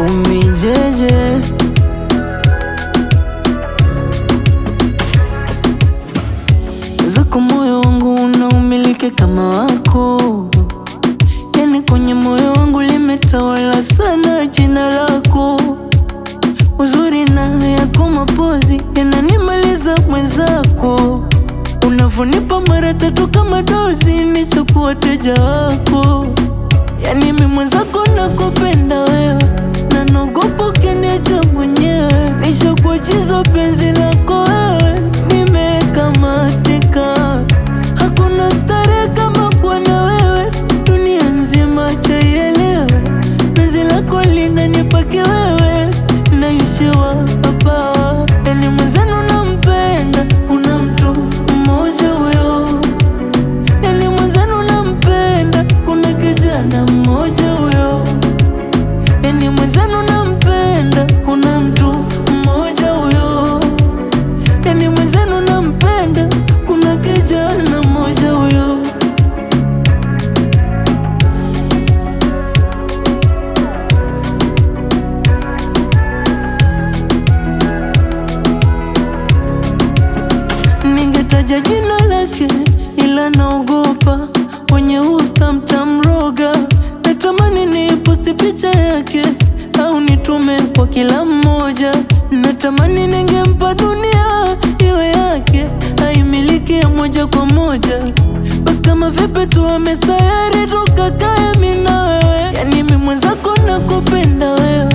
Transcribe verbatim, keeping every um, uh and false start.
umijeje. Zako moyo wangu unaumiliki kama wako, yani kwenye moyo wangu limetawala sana jina lako. Uzuri na yako mapozi yananimaliza mwenzako, unavonipa mara tatu kama dozi nishakuwa teja wako. Yani mimi mwenzako nakupenda wewe, na naogopa ukiniacha mwenyewe. Nishakuwa chizo penzi lako wewe, nimekamatika. Hakuna starehe kama kuwa na wewe, dunia nzima chaielewe. Penzi lako linanipake wewe, naishiwa hapa. Yani mwenzenu nampenda, una mtu mmoja huyo. Yani mwenzenu nampenda, kuna kijana mmoja huyo. Yani mwenzenu nampenda, kuna mtu mmoja huyo. Yani mwenzenu nampenda, kuna kijana mmoja huyo. Ningetaja jina lake ila naogopa, wenye usta mtamroga. Natamani niposti picha yake au nitume kwa kila mmoja. Natamani ningempa dunia iwe yake, aimiliki ya moja kwa moja. Basi kama vipi tuame sayari tukakae mimi na wewe. Yani mimi mwenzako nakupenda wewe,